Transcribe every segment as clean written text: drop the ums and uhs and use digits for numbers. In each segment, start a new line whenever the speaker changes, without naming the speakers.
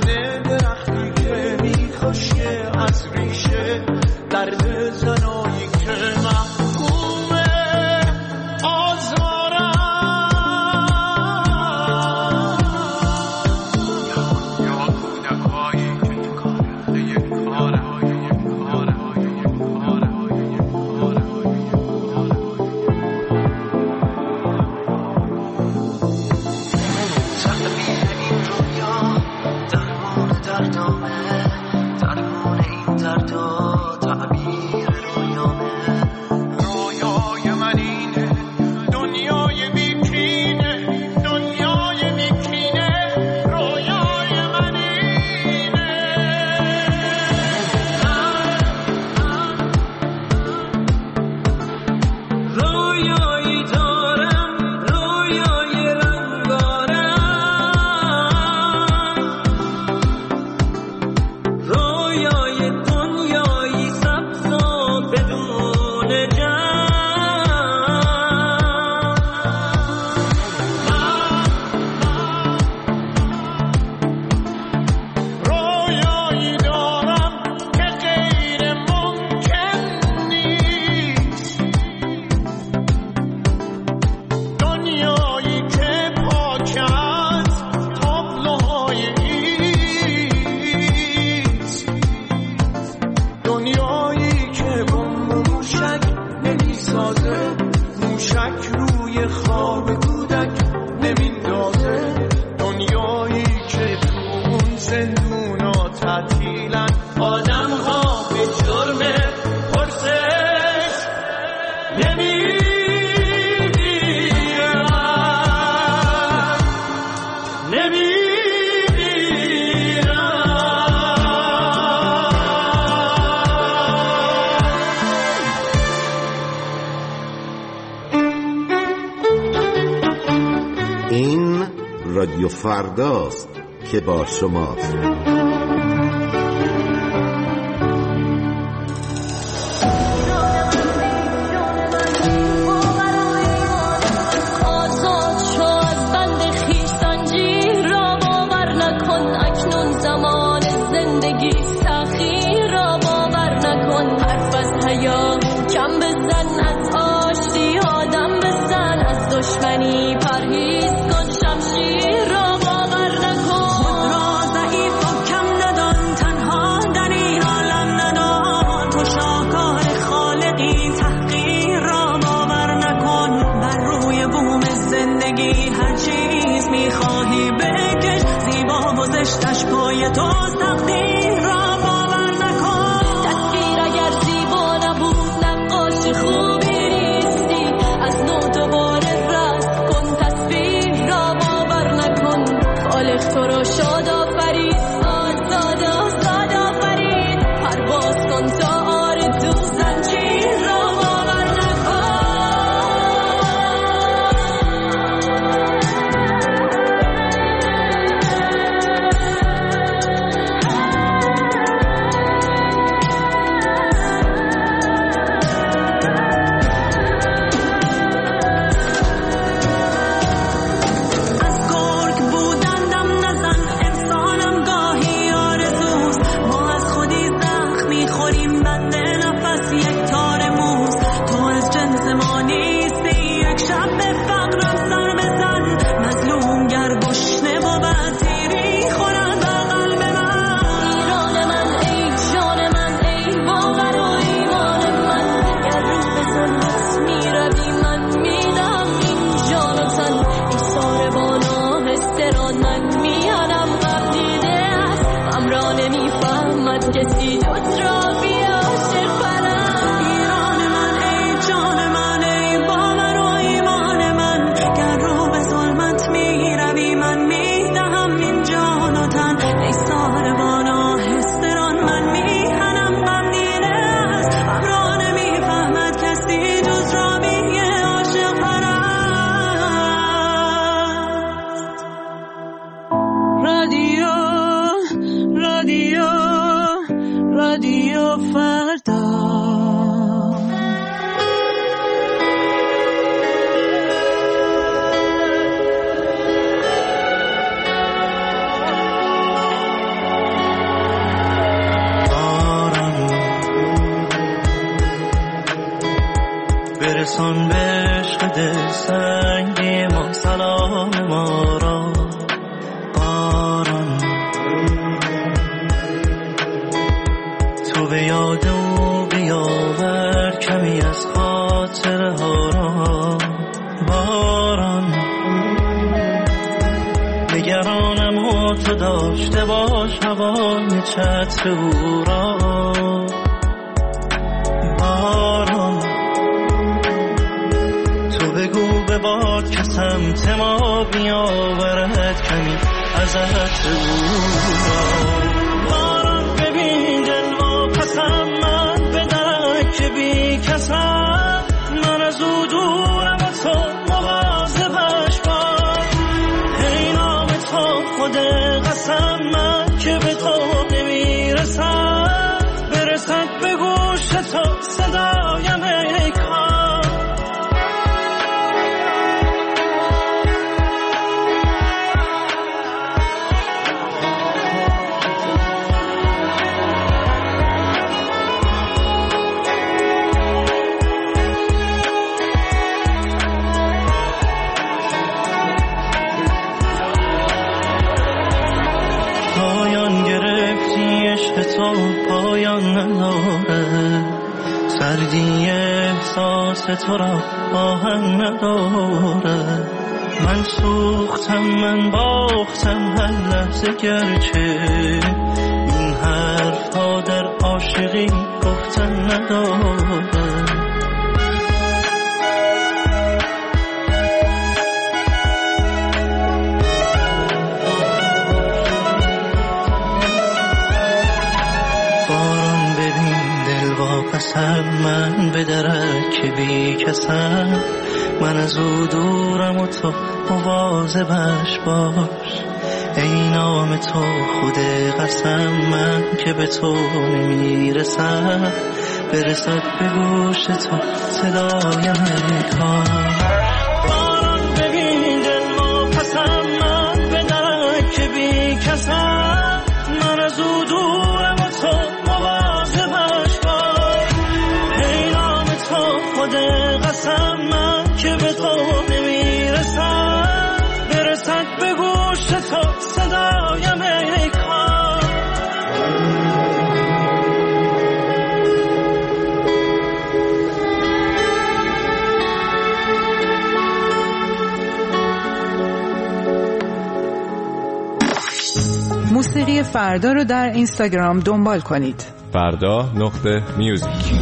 کنه درختی که میخوشه از ریشه درد زنایی که محکومه آزارم یا کودکایی که تو کاره یک کاره
رادیو فرداست که با شماست.
به یاد او بیاور کمی از خاطره ها را. باران نگرانم و تو داشته باش هوای چتر او را. باران تو بگو به باد که سمت ما بیاورد کمی از عطر او را. باران ببین دل واپسم من به درک بی کسم، من از او دورم و تو مواظبش باش. ای نام تو خود قسم من که به تو نمیرسم، برسد به گوش تو صدایم ای کار. تو پایان نداره، سردی احساس تو را آهن نداره. من سوختم من باختم هر لحظه، گرچه این حرف ها در عاشقی گفتن نداره. من به درک بی کسم، من از او دورم و تو مواظبش باش. ای نام تو خود قسم من که به تو نمیرسم، برسد به گوش تو صدایم ای کار. باران ببین دل واپسم من به درک بی کسم، من از او دورم و تو مواظبش باش. ای نام تو خود قسم من که به تو نمیرسم، برسد به گوش تو صدایم ای کار.
موسیقی فردا رو در اینستاگرام دنبال کنید.
فردا.music.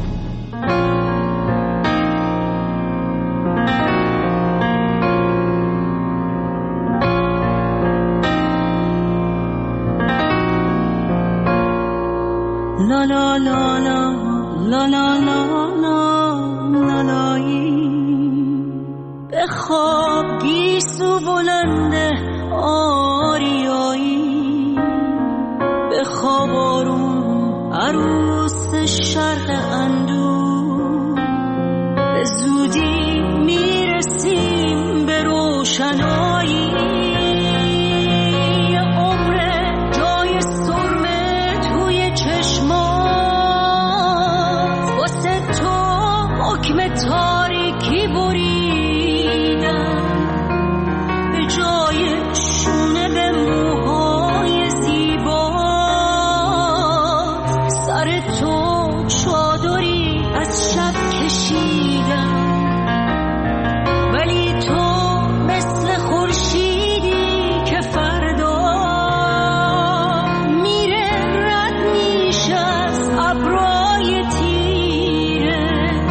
لا لا لا لا لا لا لا لا لایی، به خواب گیسو بلنده آریایی، به خواب آروم عروس شرق اندو، به زودی میرسیم به روشنایی. تاریکی بریدم به جای شونه به موهای زیبا، سر تو چادری از شب کشیدم، ولی تو مثل خورشیدی که فردا میره رد میشه از ابرای تیره.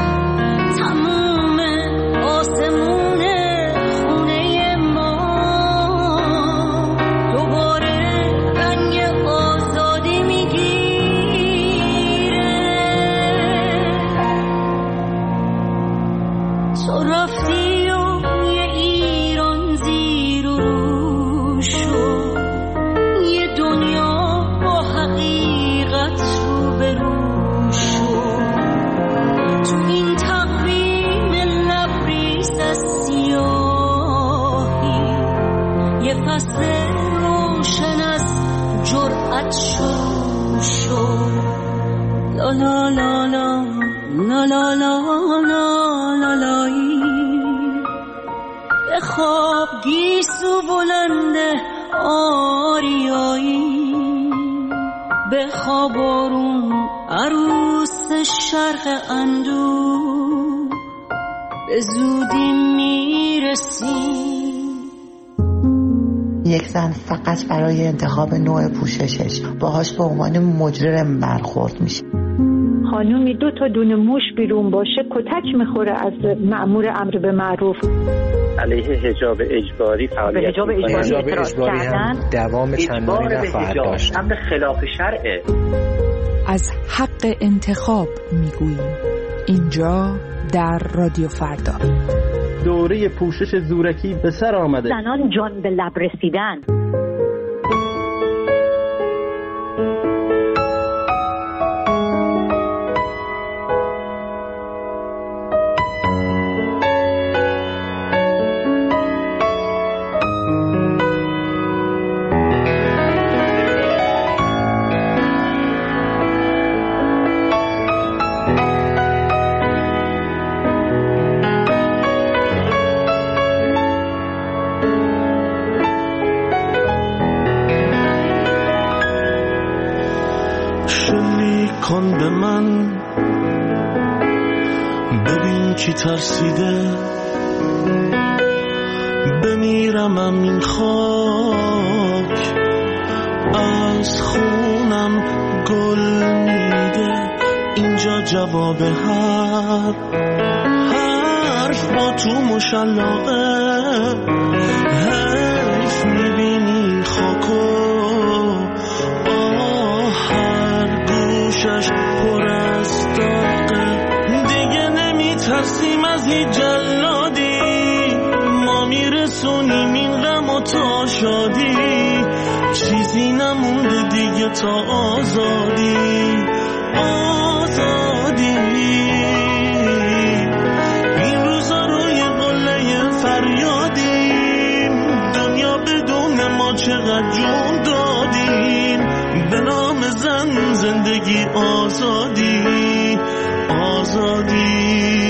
لا لا لا لا لا لا لا لایی، به خواب گیسو بلنده آریایی، به خواب آروم عروس شرق اندوه به زودی میرسیم.
یک زن فقط برای انتخاب نوع پوششش باهاش به عنوان مجرم برخورد میشه.
خانومی 2 تا دونه موش بیرون باشه کتک میخوره از مأمور امر به معروف.
علیه حجاب اجباری فعالیت
حجاب اجباری
هم دوام چندانی نخواهد داشت.
امر خلاف شرعه.
از حق انتخاب میگوییم اینجا در رادیو فردا.
دوره پوشش زورکی به سر آمده.
زنان جان به لب رسیدن.
کن به من ببین کی ترسیده، بمیرمم این خاک از خونم گل میده. اینجا جواب هر حرف با تو مشلقه، حیف میبینی خاکو پر از داغه. دیگه نمیترسیم از هیچ جلادی، ما میرسونیم این غم و تا شادی. چیزی نمونده دیگه تا آزادی، آزادی. این روزا روی قله فریادیم، دنیا بدون ما چقدر جون دادیم. به نام زن زندگی آزادی، آزادی.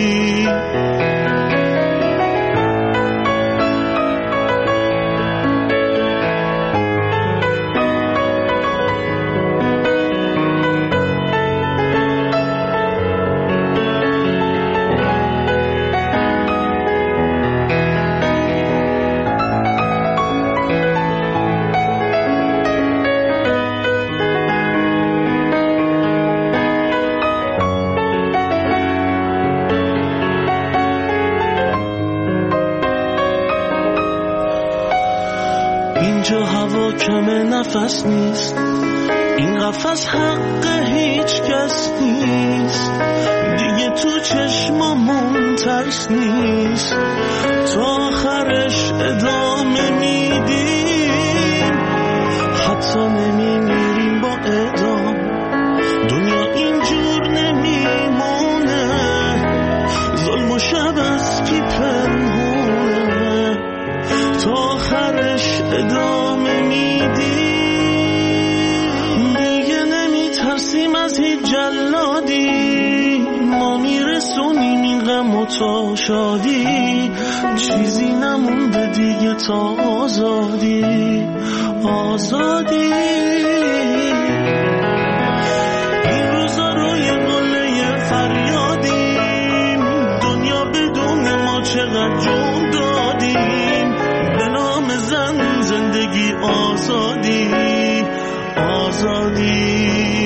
اینجا هوا کم نفس نیست، این قفس حق هیچ کس نیست. دیگه تو چشمامون ترس نیست، تا آخرش ادامه میدیم. حتی نمیمیریم با ادام، دنیا اینجور نمیمونه. ظلم و شب از کی پنهونه، تا آخرش ادامه میدیم. دیگه نمیترسیم از هیچ جلادی، ما میرسونیم این غم و تا شادی. چیزی نمونده دیگه تا آزادی، آزادی. این روزا روی قله فریادیم، دنیا بدون ما چقدر جون دادیم. به نام زن زندگی آزادی، آزادی.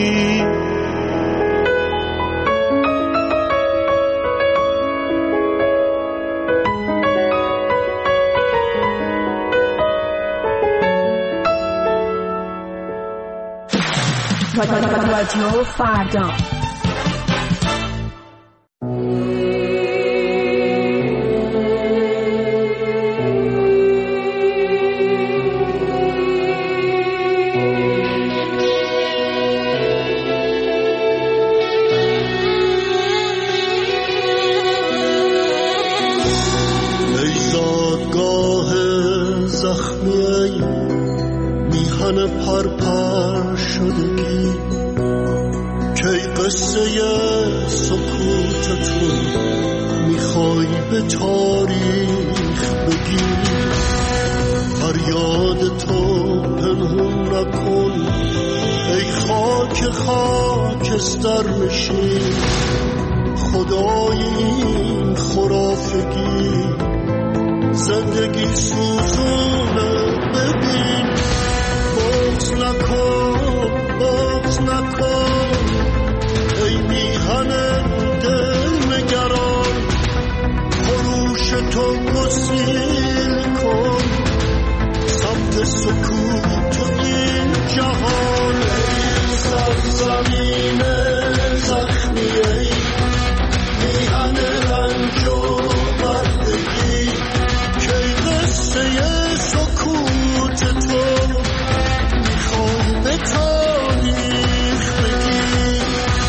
رادیو فردا.
پرپر شدگی کی قصه سکوتتون میخوای به تاریخ بگی. فریاد تو پنهون نکن ای خاک
که خاکستر میشی خدای این خرافگی زندگی سوزونه ببین بغض نکن بغض نکن ای میهن دل نگران خروش تو گسیل کن سمت سکوت این جهان ای سرزمین زخمی ای میهن رنج و بردگی که قصه سکوت تو میخوای به تاریخ بگی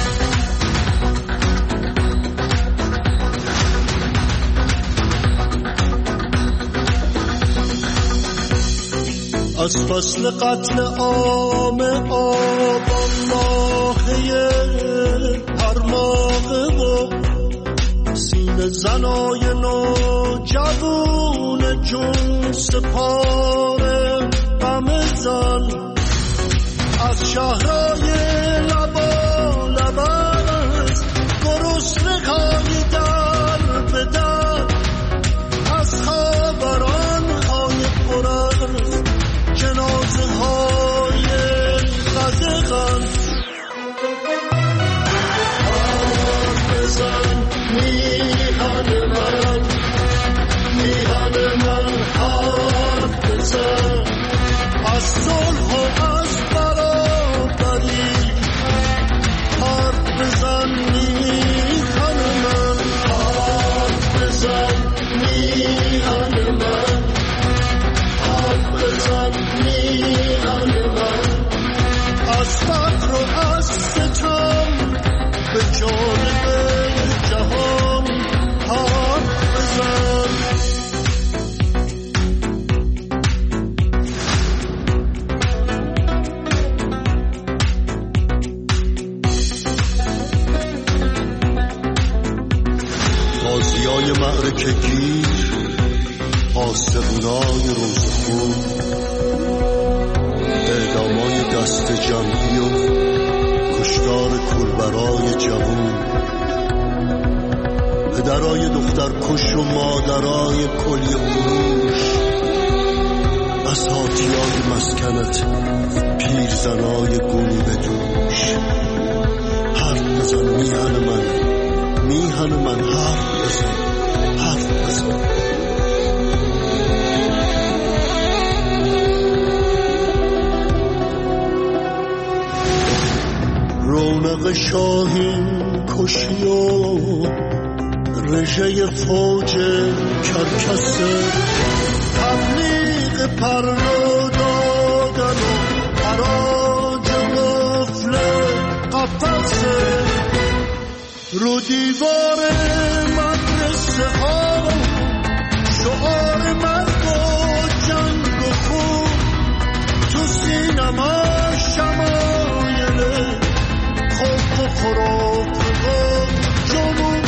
از فصل قتل عام آبان ماهی پرماغه و سینه زنای نوجوان جون سپاره غم زن از شهرهای لبا لبست گرسنه‌های در به در از خبران‌های پر از جنازه های غزغن حرف بزن میهن من حرف بزن از صلح و از برابری حرف بزن میهن من حرف بزن میهن من بزن میهن من از فقر و از ستم به جانب جهان حرف بزن غازیای معرکه گیر آستقونای روزخون اعدامای دست جمعی و کشتار کولبرای جوون پدرای دختر کش و مادرای کلیه فروش اساتیای مسکنت پیرزنای گونی به دوش حرف بزن میهن من حرف بزن رونق شاهین کشی و رژه فوج کرکسه تبلیغ پرو دادن و حراج قفل قفصه رو دیوار مدرسه ها شعار مرگ و جنگ و خون تو سینما شمایل خوف و خراب و جنون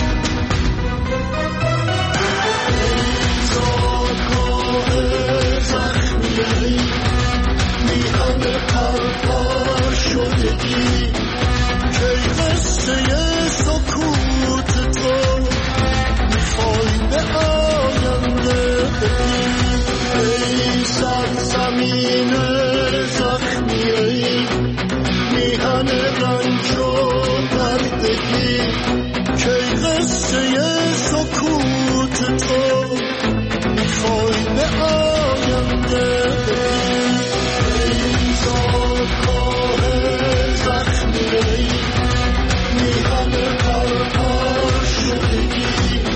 ایزادگاه زخمی میهن پرپر شدگی که قصه سکوت تو میخوای به آینده بگی ای سرزمین زخمی ای میهن رنج و بردگی که قصه سکوت تو میخوای به آینده بگی ای زادگاه زخمی ای میهن پرپر شدگی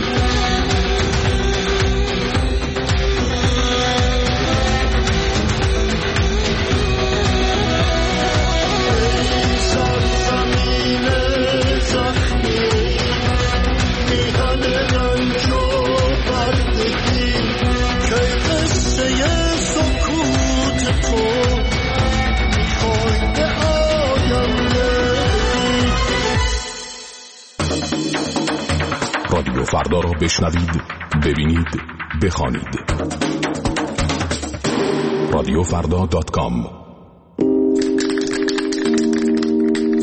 رادیو فردا را بشنوید، ببینید، بخوانید. رادیوفردا.com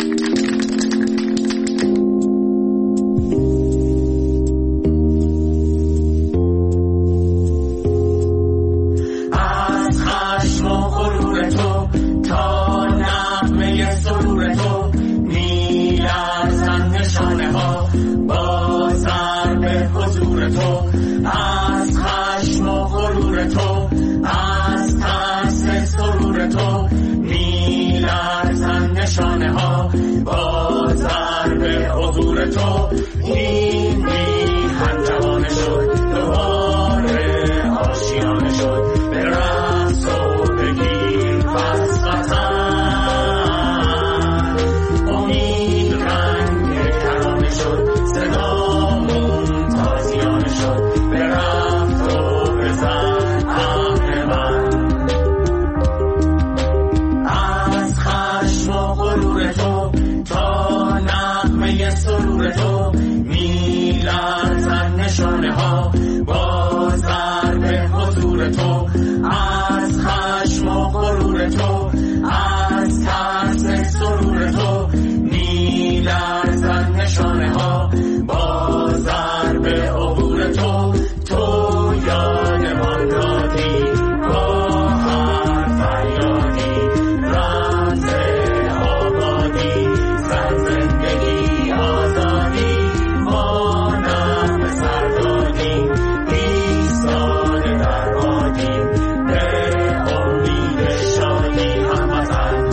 ها با ضرب حضور تو این میهن جوانه شد دوباره آشیانه شد به رقص و بگیر پس وطن امید رنگ کرانه شد صدامون تازیانه شد به رفت و بزن امر من از خشم و غرور تو تا نغمه سرور تو میلرزن نشانه ها با ضرب حضور تو از خشم و غرور تو از ترس سرور تو میلرزن نشانه ها با ضرب عبور تو تو یادمان دادی با هر فریادی رمز آبادی زن زندگی آزادی ما نغمه سر دادیم ایستاده در بادیم به امید شادی هموطن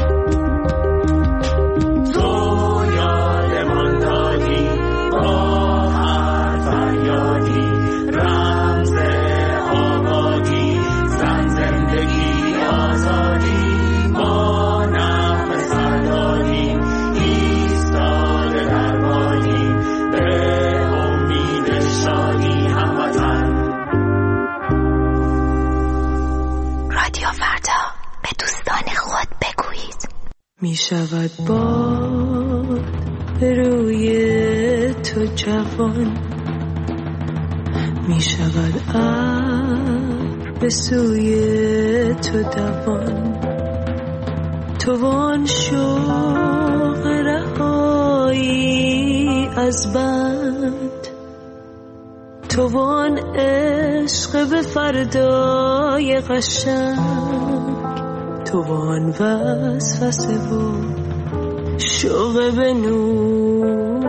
تو یادمان دادی با هر فریادی رمز آبادی زن زندگی آزادی ما نغمه سر دادیم ایستاده در بادیم به امید شادی هموطن.
رادیو فردا به دوستان خود بگویید.
می شود باد به روی تو جوان، می شود ابر به سوی تو دوان، تو وان شوق رهایی از بند، تو وان عشق به فردای قشنگ، تو وان وسوسه و شوق به نور،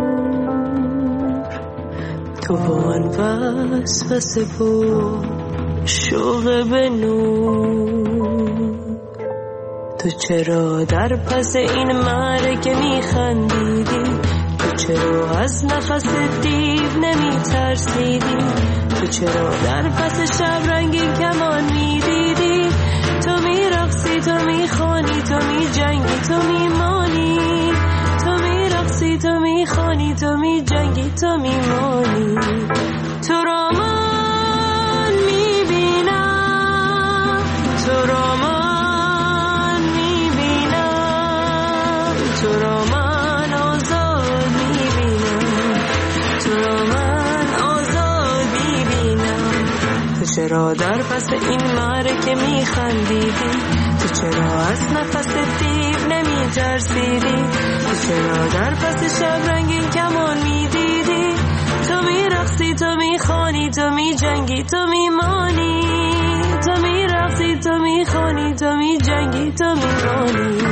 تو وان وسوسه و شوق به نور. تو چرا در پس این مرگ میخندیدی؟ تو چرا از نفس دیو نمیترسیدی؟ تو چرا در پس شب رنگین کمان میدیدی؟ تو میرقصی، تو میخوانی، تو میجنگی، تو میمانی، تو میرقصی، تو میخوانی، تو میجنگی، تو میمانی. تو را من میبینم، تو را من میبینم، تو را من آزاد میبینم، تو را من آزاد میبینم. تو چرا در پس این معرکه میخندیدی؟ تو چرا از نفس دیو نمیترسیدی؟ تو چرا در پس شب رنگین کمان میدیدی؟ تو میرقصی، تو میخوانی، تو میجنگی، تو میمانی، تو میرقصی، تو میخوانی، تو میجنگی، تو میمانی.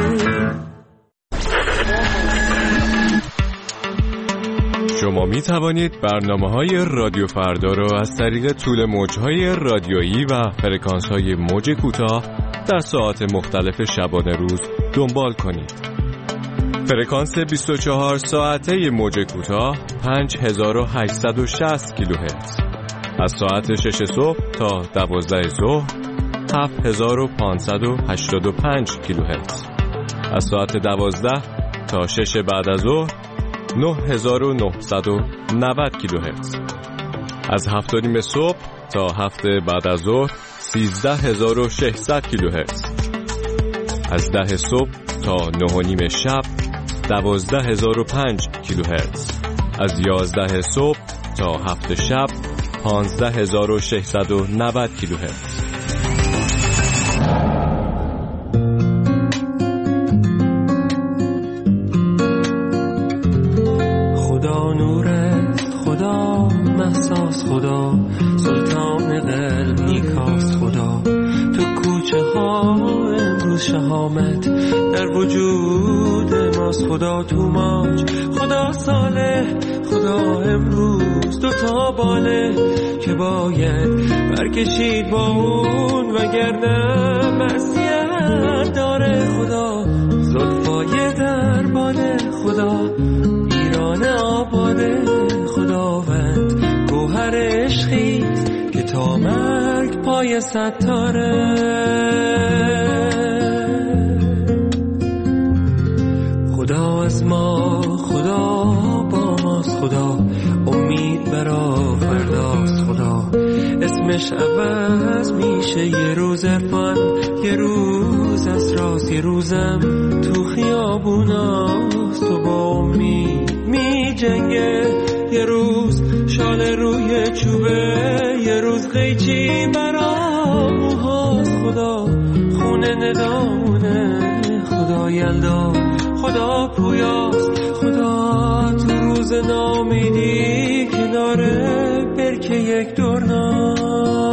شما می توانید برنامه‌های رادیو فردا را از طریق طول موج‌های رادیویی و فرکانس‌های موج کوتاه در ساعات مختلف شبانه روز دنبال کنید. فرکانس 24 ساعته موج کوتاه 5860 کیلوهرتز. از ساعت 6 صبح تا 12 ظهر 7585 کیلوهرتز. از ساعت 12 تا 6 بعد از ظهر 9990 کیلوهرتز. از 7:30 صبح تا 7 بعد از ظهر 13600 کیلوهرتز. از 10 صبح تا 9:30 شب 12005 کیلوهرتز. از 11 صبح تا 7 شب 15690 کیلوهرتز.
خدا نورت، خدا محساس، خدا سلطان قلب نیکاست، خدا تو کوچه ها امروز شهامت در وجود ماست، خدا تو ماج، خدا صالح، خدا امروز دوتا باله که باید برکشید با اون وگرنه معصیت داره، خدا زلفای در باده خدا، ایران آباده خداوند، گوهر عشقیست که تا مرگ پای ستاره. خدا از ما، خدا با ماست، خدا امید برا فرداست، خدا اسمش عوض میشه، یه روز عرفان، یه روز اسراس، یه روزم تو خیابوناست. تو با امید می جنگه، یه روز شال روی چوبه، یه روز قیچی برا موهاست. خدا خونه ندامونه، خدا یلدا، خدا پویاست، خدا تو روز نامیدی کناره برکه یک دورناست.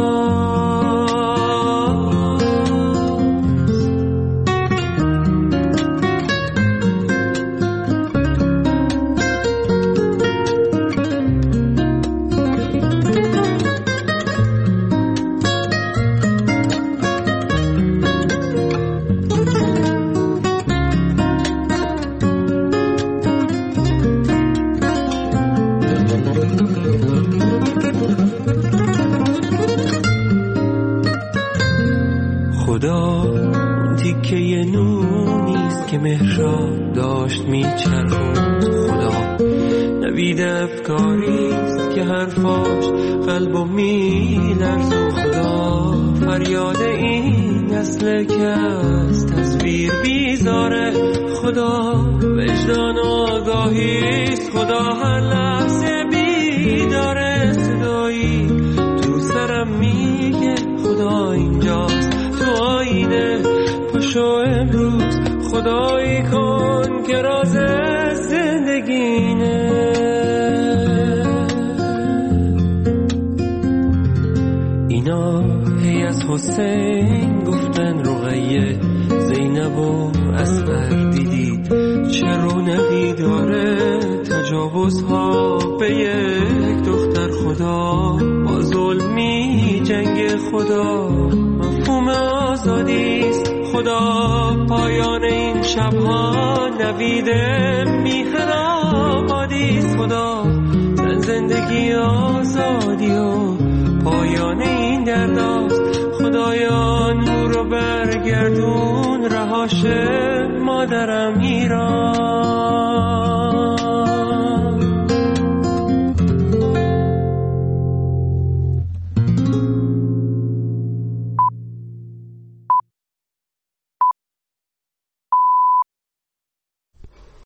خدا تیکه نونیست که مهراب داشت میچرخوند، خدا نوید افکاریست که حرفاش قلبو میلرزون، خدا فریاد این نسل که از تصویر بیزاره، خدا وجدان آگاهیست، خدا هر لحظه بیداره. صدایی تو سرم میگه خدا اینجاست، تو آینه پاشو امروز خدایی کن که راز زندگینه. اینا هی از حسین گفتن رقیه، زینب و اصغر دیدید چه رونقی داره، تجاوزها به یک دختر، خدا با ظلمی جنگ، خدا مفهوم آزادیست، خدا پایان این شبها نوید میهن آبادیست، خدا زندگی آزادی و پایان این درداست. خدایا نور رو برگردون، رهاش مادرم ایران.